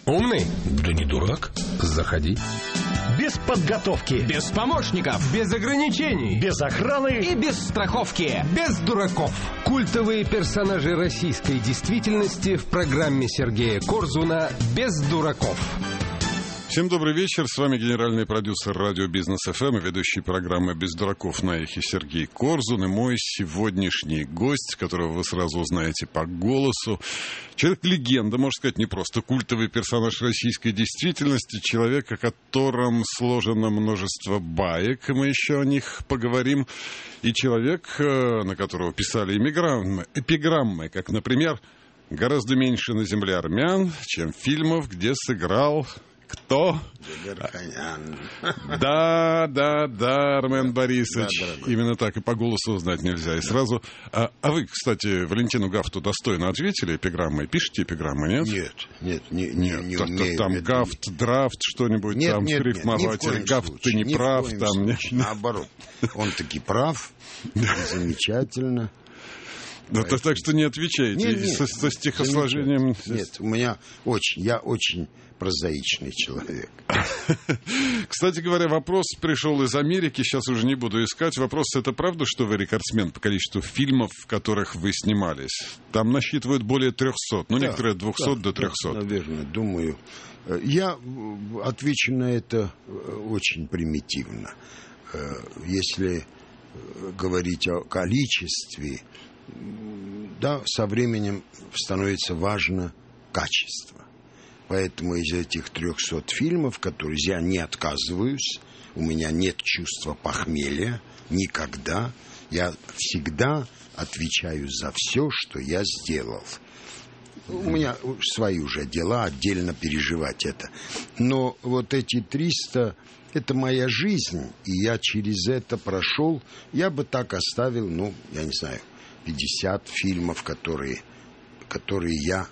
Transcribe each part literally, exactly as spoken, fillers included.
Умный? Да не дурак. Заходи. Без подготовки. Без помощников. Без ограничений. Без охраны. И без страховки. Без дураков. Культовые персонажи российской действительности в программе Сергея Корзуна «Без дураков». Всем добрый вечер. С вами генеральный продюсер радио Бизнес эф эм и ведущий программы «Без дураков» на эхе Сергей Корзун. И мой сегодняшний гость, которого вы сразу узнаете по голосу. Человек-легенда, можно сказать, не просто культовый персонаж российской действительности. Человек, о котором сложено множество баек, и мы еще о них поговорим. И человек, на которого писали эмиграммы, эпиграммы, как, например, «Гораздо меньше на земле армян, чем фильмов, где сыграл...» Кто? Да, да, да, Армен Борисович. Да, именно так, и по голосу узнать нельзя. И сразу... А, а вы, кстати, Валентину Гафту достойно ответили эпиграммой? Пишите эпиграммы, нет? Нет, нет, не, не, нет, не то, умею. Там это... Гафт, драфт, что-нибудь нет, там нет, рифмовать. Нет, Гафт, ты не ни прав. В коем там, случае. Наоборот, он таки прав, замечательно. Да, Поэтому... Так что не отвечайте. Нет, нет, со, со стихосложением... Нет, у меня очень, я очень прозаичный человек. Кстати говоря, вопрос пришел из Америки, сейчас уже не буду искать. Вопрос, это правда, что вы рекордсмен по количеству фильмов, в которых вы снимались? Там насчитывают более трехсот, ну, да, некоторые от двухсот да, до трехсот. Да, наверное, думаю. Я отвечу на это очень примитивно. Если говорить о количестве, да, со временем становится важно качество. Поэтому из этих трехсот фильмов, которые я не отказываюсь, у меня нет чувства похмелья, никогда. Я всегда отвечаю за все, что я сделал. У меня свои уже дела, отдельно переживать это. Но вот эти триста, это моя жизнь, и я через это прошел. Я бы так оставил, ну, я не знаю, пятьдесят фильмов, которые, которые я...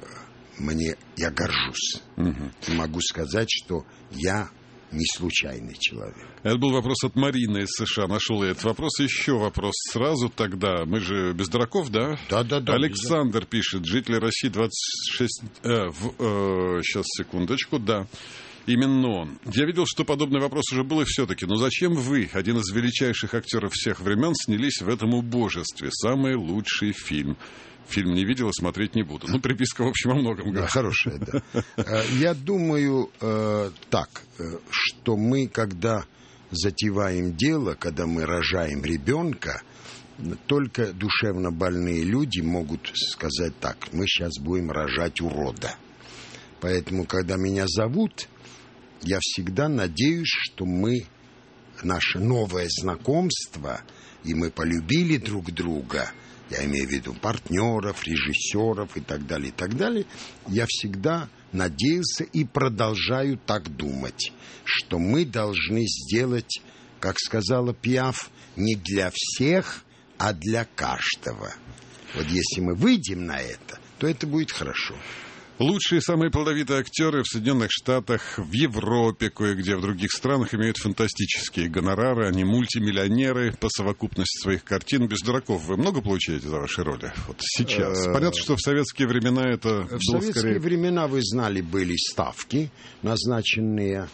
Мне, я горжусь. Угу. И могу сказать, что я не случайный человек. Это был вопрос от Марины из США. Нашел я этот вопрос. Еще вопрос сразу тогда. Мы же без дураков, да? Да, да, да. Александр пишет. Житель России двадцать шесть... Э, в, э, сейчас, секундочку. Да. Именно он. Я видел, что подобный вопрос уже был, и все-таки. Но зачем вы, один из величайших актеров всех времен, снялись в этом убожестве? Самый лучший фильм. Фильм не видел и смотреть не буду. Ну, приписка, в общем, о многом говорит. Да, хорошая, да. Я думаю э, так, что мы, когда затеваем дело, когда мы рожаем ребенка, только душевно больные люди могут сказать так: мы сейчас будем рожать урода. Поэтому, когда меня зовут, я всегда надеюсь, что мы, наше новое знакомство, и мы полюбили друг друга, я имею в виду партнеров, режиссеров и так далее, и так далее. Я всегда надеялся и продолжаю так думать, что мы должны сделать, как сказала Пиаф, не для всех, а для каждого. Вот если мы выйдем на это, то это будет хорошо. Лучшие, самые плодовитые актеры в Соединенных Штатах, в Европе, кое-где в других странах имеют фантастические гонорары. Они мультимиллионеры по совокупности своих картин. Без дураков вы много получаете за ваши роли? Вот сейчас. Понятно, что в советские времена это... В советские времена, вы знали, были ставки, назначенные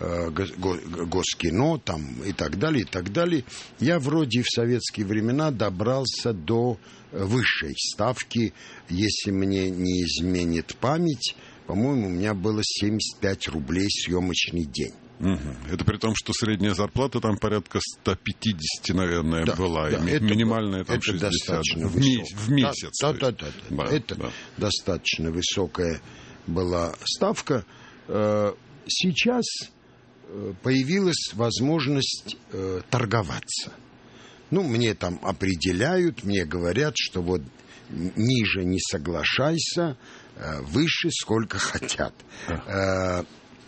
Госкино там, и так далее, и так далее. Я вроде в советские времена добрался до высшей ставки. Если мне не изменит память, по-моему, у меня было семьдесят пять рублей съемочный день. Угу. Это при том, что средняя зарплата там порядка сто пятьдесят, наверное, да, была. Да, и минимальная там это шестьдесят. Достаточно в, месяц, в месяц. Да, да, да, да, да. Это да. Достаточно высокая была ставка. Сейчас появилась возможность э, торговаться. Ну, мне там определяют, мне говорят, что вот ниже не соглашайся, э, выше сколько хотят. Э,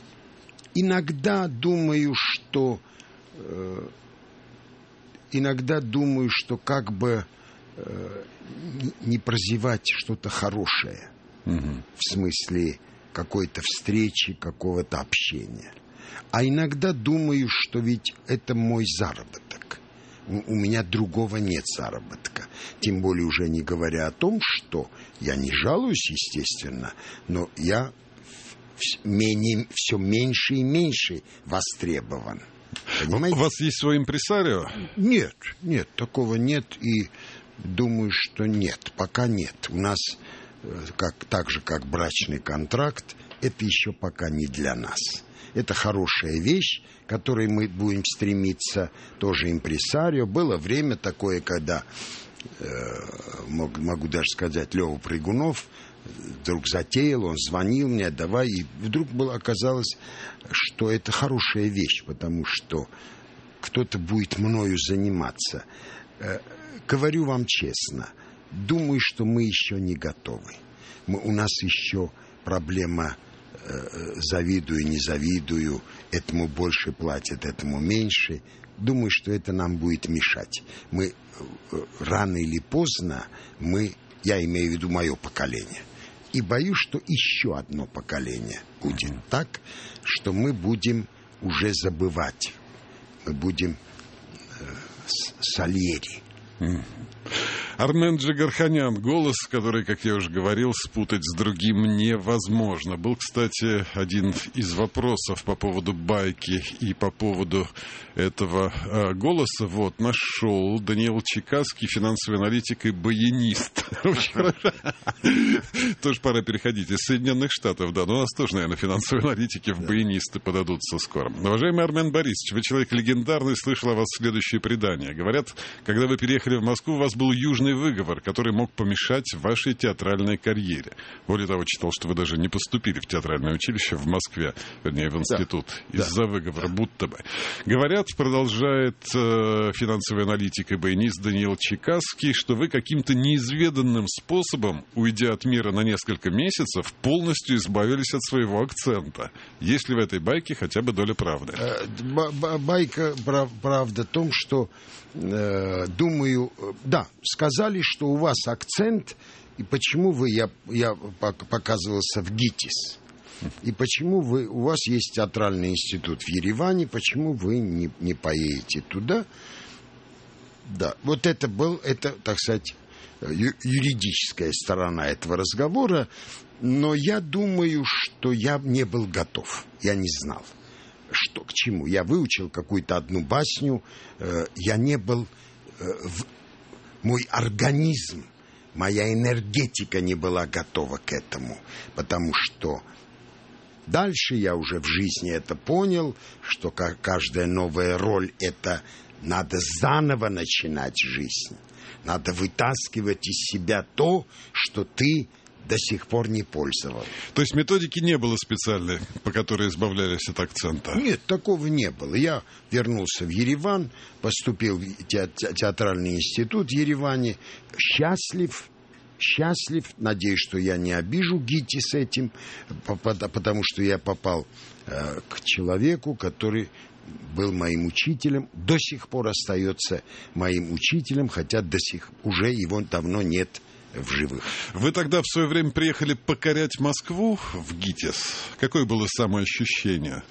иногда думаю, что э, иногда думаю, что как бы э, не прозевать что-то хорошее, угу. В смысле какой-то встречи, какого-то общения. А иногда думаю, что ведь это мой заработок. У меня другого нет заработка. Тем более уже не говоря о том, что я не жалуюсь, естественно, но я менее, все меньше и меньше востребован. Понимаете? У вас есть свой импресарио? Нет, нет, такого нет, и думаю, что нет, пока нет. У нас, как, так же, как брачный контракт, это еще пока не для нас. Это хорошая вещь, к которой мы будем стремиться, тоже импресарио. Было время такое, когда, э, могу, могу даже сказать, Лёва Прыгунов вдруг затеял, он звонил мне, давай, и вдруг было, оказалось, что это хорошая вещь, потому что кто-то будет мною заниматься. Э, говорю вам честно, думаю, что мы еще не готовы. Мы, у нас еще проблема э, завидую, не завидую, этому больше платят, этому меньше. Думаю, что это нам будет мешать. Мы э, рано или поздно, мы, я имею в виду мое поколение, и боюсь, что еще одно поколение будет mm-hmm. так, что мы будем уже забывать. Мы будем э, с, Сальери. Mm-hmm. Армен Джигарханян, голос, который, как я уже говорил, спутать с другим невозможно. Был, кстати, один из вопросов по поводу байки и по поводу этого э, голоса. Вот, нашел Даниил Чекасский, финансовый аналитик и баянист. Очень хорошо. Тоже пора переходить из Соединенных Штатов, да. Но у нас тоже, наверное, финансовые аналитики в баянисты подадутся скоро. Уважаемый Армен Борисович, вы человек легендарный, слышал о вас следующее предание. Говорят, когда вы переехали в Москву, у вас был южный выговор, который мог помешать вашей театральной карьере. Более того, читал, что вы даже не поступили в театральное училище в Москве, вернее, в институт, да, из-за да, выговора, да. будто бы. Говорят, продолжает э, финансовый аналитик и баянист Даниил Чекасский, что вы каким-то неизведанным способом, уйдя от мира на несколько месяцев, полностью избавились от своего акцента. Есть ли в этой байке хотя бы доля правды? Байка, правда, в том, что, э, думаю, да, сказали, что у вас акцент, и почему вы, я, я показывался в ГИТИС, и почему вы, у вас есть театральный институт в Ереване, почему вы не, не поедете туда? Да, вот это был, это, так сказать, юридическая сторона этого разговора, но я думаю, что я не был готов, я не знал, что к чему. Я выучил какую-то одну басню, э, я не был... Э, в, мой организм, моя энергетика не была готова к этому, потому что дальше я уже в жизни это понял, что каждая новая роль — это надо заново начинать жизнь. Надо вытаскивать из себя то, что ты до сих пор не пользовал. То есть методики не было специальной, по которой избавлялись от акцента? Нет, такого не было. Я вернулся в Ереван, поступил в театральный институт в Ереване. Счастлив, счастлив. Надеюсь, что я не обижу Гити с этим, потому что я попал э, к человеку, который был моим учителем, до сих пор остается моим учителем, хотя до сих уже его давно нет в живых. Вы тогда в свое время приехали покорять Москву в ГИТИС. Какое было самоощущение?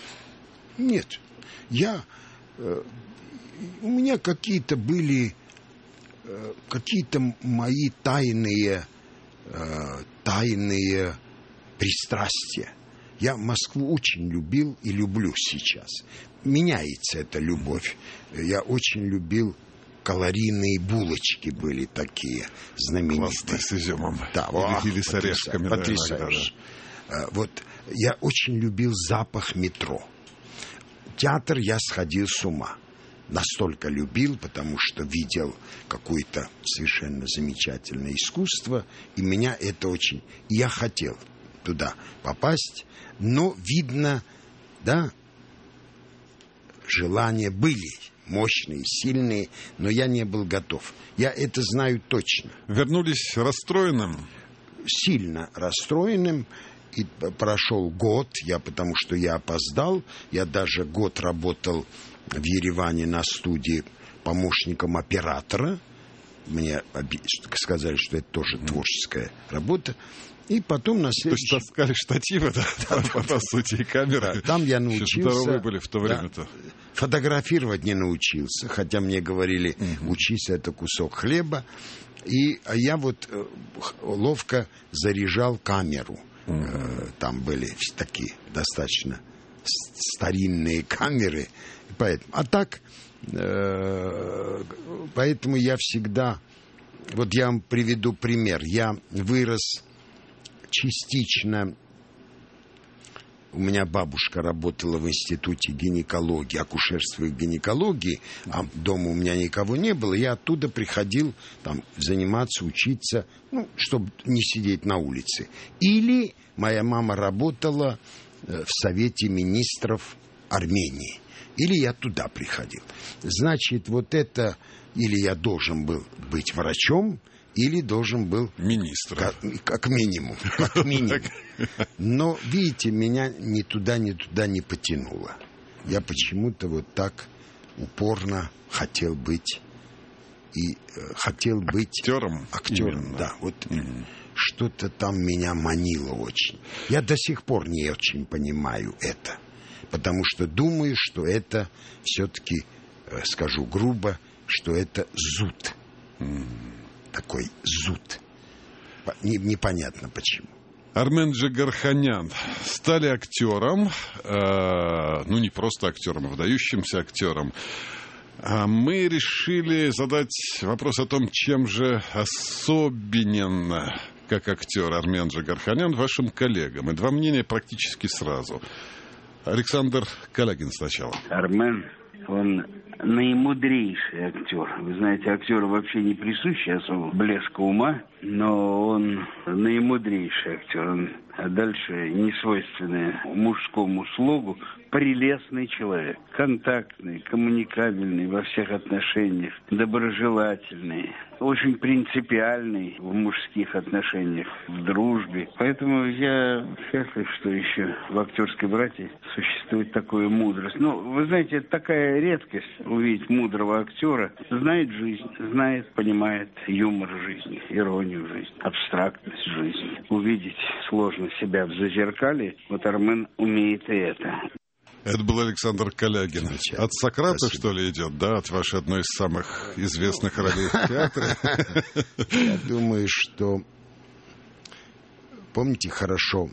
Нет, я... Э, у меня какие-то были... Э, какие-то мои тайные... Э, тайные пристрастия. Я Москву очень любил и люблю сейчас. Меняется эта любовь. Я очень любил... Калорийные булочки были такие знаменитые. Классные, с изюмом. Да, или, или с орешками. Потрясающе. Да, да. Вот я очень любил запах метро. Театр я сходил с ума. Настолько любил, потому что видел какое-то совершенно замечательное искусство, и меня это очень... И я хотел туда попасть, но, видно, да, желания были мощные, сильные, но я не был готов. Я это знаю точно. Вернулись расстроенным? Сильно расстроенным. И прошел год, я, потому что я опоздал. Я даже год работал в Ереване на студии помощником оператора. Мне сказали, что это тоже творческая работа. И потом на следующий... То есть таскали штативы, да, да, по, по сути, и камеры. Да, там я научился... Здоровые были в то время-то. Да, фотографировать не научился, хотя мне говорили, угу. учись, это кусок хлеба. И я вот ловко заряжал камеру. Mm-hmm. Там были такие достаточно старинные камеры. Поэтому, а так, поэтому я всегда... Вот я вам приведу пример. Я вырос частично... У меня бабушка работала в институте гинекологии, акушерства и гинекологии, а дома у меня никого не было. Я оттуда приходил там заниматься, учиться, ну, чтобы не сидеть на улице. Или моя мама работала в Совете министров Армении. Или я туда приходил. Значит, вот это... Или я должен был быть врачом, или должен был... Министром. Как, как минимум. Как минимум. Но, видите, меня ни туда, ни туда не потянуло. Я почему-то вот так упорно хотел быть... И э, хотел быть... Актером? Актером, именно. Да. Вот mm-hmm. что-то там меня манило очень. Я до сих пор не очень понимаю это. Потому что думаю, что это все-таки, э, скажу грубо, что это зуд. Mm. Такой зуд. Непонятно почему. Армен Джигарханян. Стали актером, э, ну не просто актером, а выдающимся актером. А мы решили задать вопрос о том, чем же особенен как актер Армен Джигарханян вашим коллегам. И два мнения практически сразу. Александр Калягин сначала. Армен, он наимудрейший актер. Вы знаете, актеру вообще не присущи особо блеска ума, но он наимудрейший актер. Он, а дальше несвойственный мужскому слогу, прелестный человек. Контактный, коммуникабельный во всех отношениях, доброжелательный, очень принципиальный в мужских отношениях, в дружбе. Поэтому я счастлив, что еще в актерской братье существует такая мудрость. Ну, вы знаете, это такая редкость увидеть мудрого актера. Знает жизнь, знает, понимает юмор жизни, иронию жизни, абстрактность жизни. Увидеть сложно себя в зазеркалье. Вот Армен умеет и это. Это был Александр Калягин. От Сократа, Спасибо. Что ли, идет, да? От вашей одной из самых известных ролей в театре? Я думаю, что... Помните хорошо...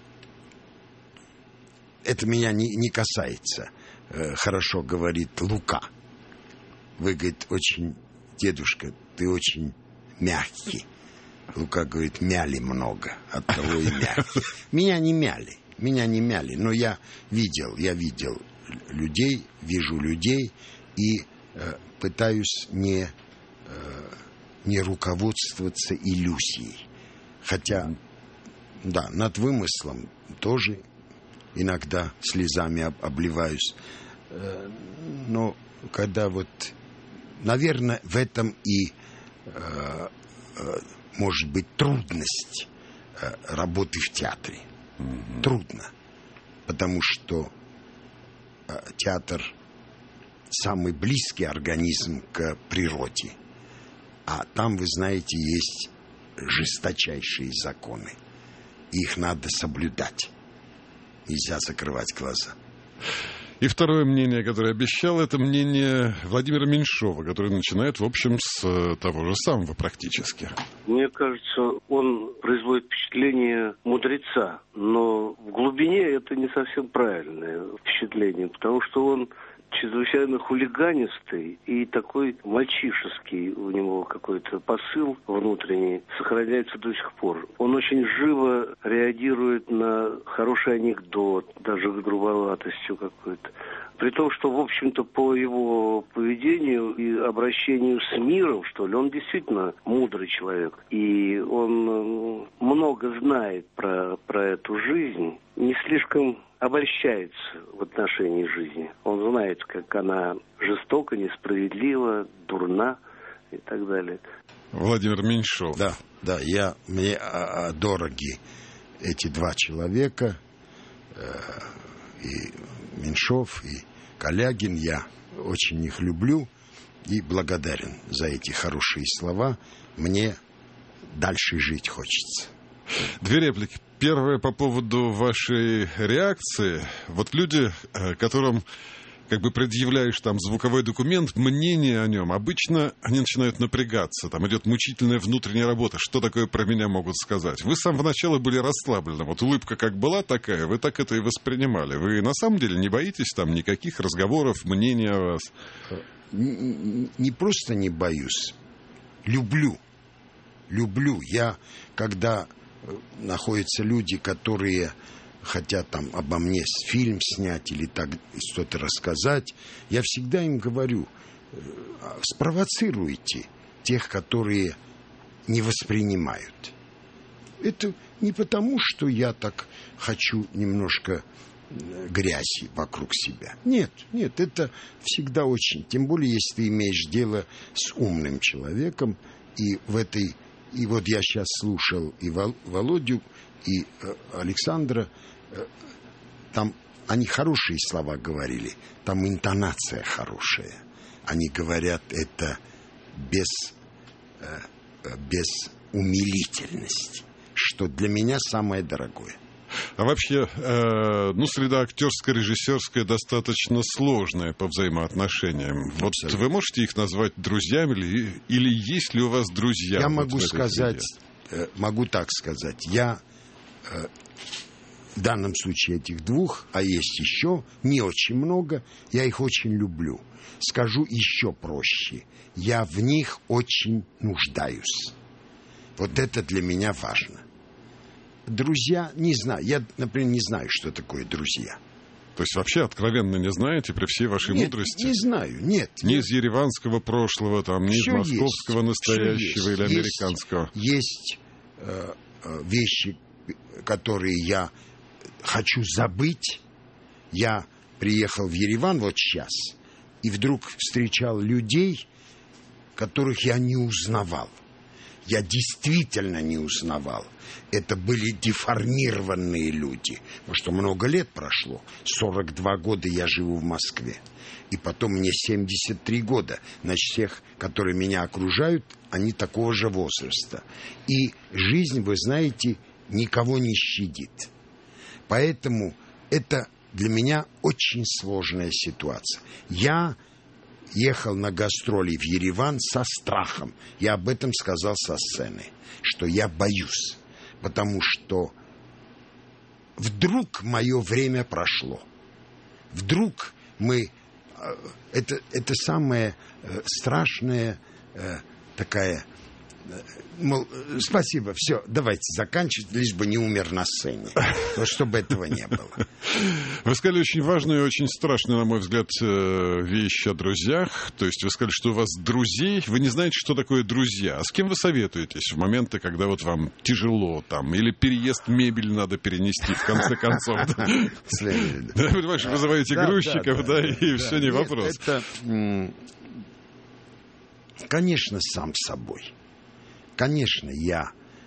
Это меня не, не касается. Хорошо говорит Лука. Вы, говорит, очень... Дедушка, ты очень мягкий. Лука говорит, мяли много. Оттого и мягкий. Меня не мяли. Меня не мяли, но я видел, я видел людей, вижу людей и э, пытаюсь не, э, не руководствоваться иллюзией. Хотя, да, над вымыслом тоже иногда слезами об, обливаюсь. Э, но когда вот, наверное, в этом и э, э, может быть трудность э, работы в театре. Трудно, потому что э, театр самый близкий организм к природе, а там, вы знаете, есть жесточайшие законы, их надо соблюдать, нельзя закрывать глаза. И второе мнение, которое обещал, это мнение Владимира Меньшова, который начинает, в общем, с того же самого практически. Мне кажется, он производит впечатление мудреца, но в глубине это не совсем правильное впечатление, потому что он чрезвычайно хулиганистый и такой мальчишеский, у него какой-то посыл внутренний сохраняется до сих пор. Он очень живо реагирует на хороший анекдот, даже грубоватостью какой-то. При том, что, в общем-то, по его поведению и обращению с миром, что ли, он действительно мудрый человек. И он много знает про, про эту жизнь, не слишком обольщается в отношении жизни. Он знает, как она жестока, несправедлива, дурна и так далее. Владимир Меньшов. Да, да, я, мне а, а, дороги эти два человека, э, и Меньшов, и Калягин. Я очень их люблю и благодарен за эти хорошие слова. Мне дальше жить хочется. Две реплики. Первая по поводу вашей реакции. Вот люди, которым, как бы предъявляешь там звуковой документ, мнение о нем, обычно они начинают напрягаться. Там идет мучительная внутренняя работа. Что такое про меня могут сказать? Вы с самого начала были расслаблены. Вот улыбка как была такая, вы так это и воспринимали. Вы на самом деле не боитесь там никаких разговоров, мнений о вас? Не, не просто не боюсь. Люблю. Люблю. Я, когда находятся люди, которые хотят там обо мне фильм снять или так что-то рассказать, я всегда им говорю, спровоцируйте тех, которые не воспринимают. Это не потому, что я так хочу немножко грязи вокруг себя. Нет, нет, это всегда очень... Тем более, если ты имеешь дело с умным человеком, и в этой... И вот я сейчас слушал и Володю, и Александра, там они хорошие слова говорили, там интонация хорошая. Они говорят это без, без умилительности, что для меня самое дорогое. А вообще, э, ну, среда актерская, режиссерская достаточно сложная по взаимоотношениям. Вот абсолютно. Вы можете их назвать друзьями или, или есть ли у вас друзья? Я вот могу сказать, э, могу так сказать, я э, в данном случае этих двух, а есть еще не очень много, я их очень люблю. Скажу еще проще, я в них очень нуждаюсь. Вот это для меня важно. Друзья, не знаю. Я, например, не знаю, что такое друзья. То есть вообще откровенно не знаете при всей вашей нет, мудрости? Не знаю, нет. Ни нет. из ереванского прошлого, там, ни Все из московского есть, настоящего или есть, американского. Есть э, вещи, которые я хочу забыть. Я приехал в Ереван вот сейчас и вдруг встречал людей, которых я не узнавал. Я действительно не узнавал. Это были деформированные люди. Потому что много лет прошло. сорок два года я живу в Москве. И потом мне семьдесят три года. Значит, всех, которые меня окружают, они такого же возраста. И жизнь, вы знаете, никого не щадит. Поэтому это для меня очень сложная ситуация. Я ехал на гастроли в Ереван со страхом. Я об этом сказал со сцены, что я боюсь, потому что вдруг мое время прошло. Вдруг мы... Это, это самая страшная такая... Мол, спасибо, все, давайте заканчивать, лишь бы не умер на сцене. Но чтобы этого не было. Вы сказали очень важную и очень страшную, на мой взгляд, вещь о друзьях. То есть вы сказали, что у вас друзей, вы не знаете, что такое друзья. А с кем вы советуетесь в моменты, когда вот вам тяжело там, или переезд мебель надо перенести в конце концов? Понимаешь, вызываете грузчиков, да, и все не вопрос. Это, конечно, сам собой. Конечно, я,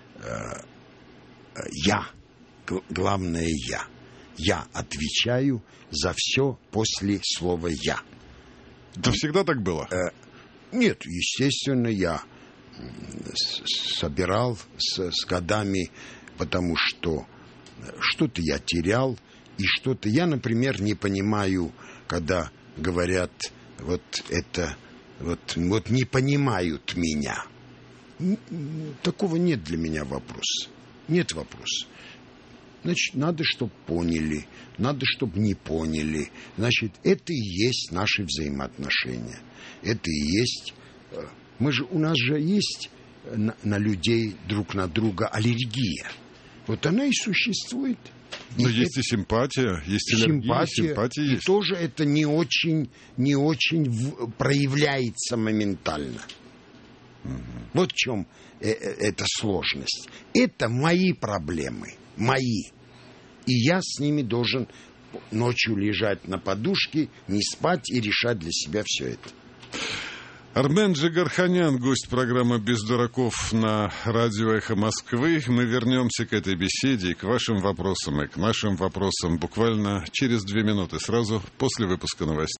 э, я, главное я. Я отвечаю за все после слова «я». Это всегда так было? Э, нет, естественно, я с- собирал с, с годами, потому что что-то я терял, и что-то... Я, например, не понимаю, когда говорят, вот это... Вот, вот не понимают меня. Такого нет для меня вопроса. Нет вопроса. Значит, надо, чтобы поняли. Надо, чтобы не поняли. Значит, это и есть наши взаимоотношения. Это и есть... Мы же, у нас же есть на, на людей друг на друга аллергия. Вот она и существует. Но и есть это... и симпатия, есть аллергия, симпатия, симпатия и есть. тоже это не очень, не очень в... проявляется моментально. Вот в чем э- эта сложность. Это мои проблемы, мои. И я с ними должен ночью лежать на подушке, не спать и решать для себя все это. Армен Джигарханян, гость программы «Без дураков» на радио «Эхо Москвы». Мы вернемся к этой беседе и к вашим вопросам, и к нашим вопросам буквально через две минуты, сразу после выпуска новостей.